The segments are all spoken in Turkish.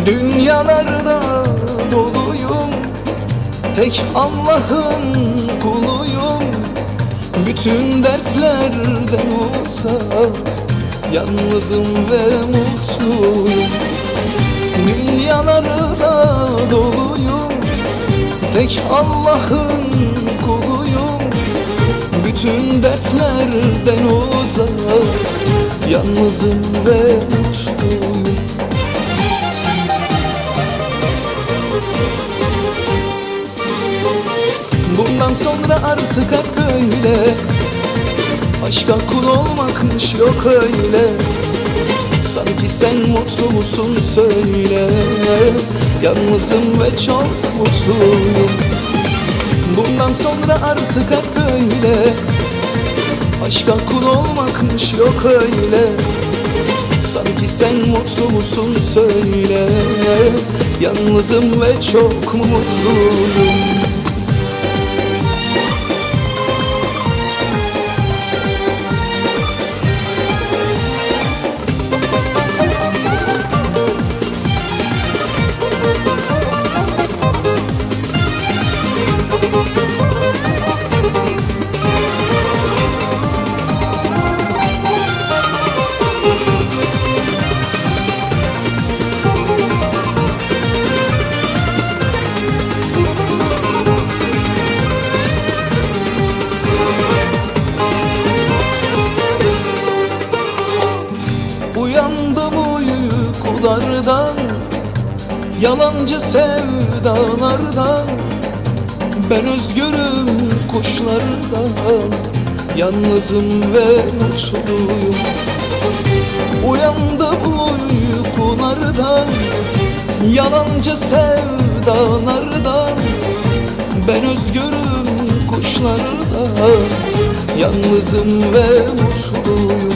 Dünyalarda doluyum, tek Allah'ın kuluyum. Bütün dertlerden uzak, yalnızım ve mutluyum. Dünyalarda doluyum, tek Allah'ın kuluyum. Bütün dertlerden uzak, yalnızım ve mutluyum. Bundan sonra artık hep böyle, aşka kul olmakmış yok öyle. Sanki sen mutlu musun söyle, yalnızım ve çok mutluyum. Bundan sonra artık hep böyle, aşka kul olmakmış yok öyle. Sanki sen mutlu musun söyle, yalnızım ve çok mutluyum. Uyandım uykulardan, yalancı sevdalardan. Ben özgürüm kuşlardan, yalnızım ve mutluyum. Uyandım uykulardan, yalancı sevdalardan. Ben özgürüm kuşlardan, yalnızım ve mutluyum.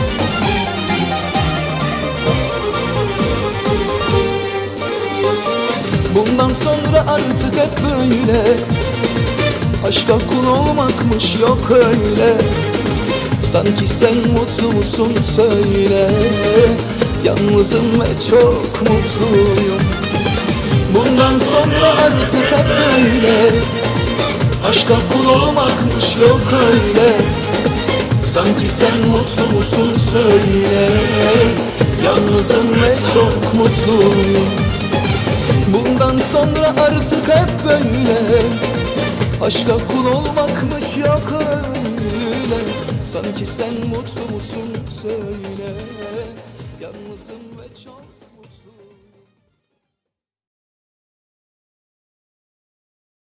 Bundan sonra artık hep böyle, aşka kul olmakmış yok öyle. Sanki sen mutlu musun söyle, yalnızım ve çok mutluyum. Bundan sonra artık hep böyle, aşka kul olmakmış yok öyle. Sanki sen mutlu musun söyle, yalnızım ve çok mutluyum. Bundan sonra artık hep böyle, aşka kul olmakmış yok öyle. Sanki sen mutlu musun söyle, yalnızım ve çok